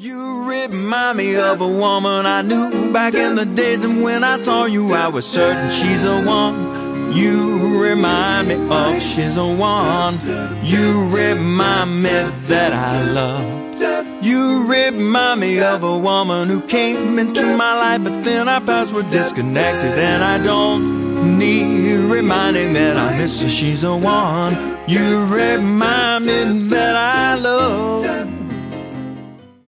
You remind me of a woman I knew back in the days, and when I saw you I was certain she's the one. You remind me of she's the one. You remind me that I love. You remind me of a woman who came into my life, but then our paths were disconnected, and I don't need reminding that I miss her, she's the one. You remind me that I love.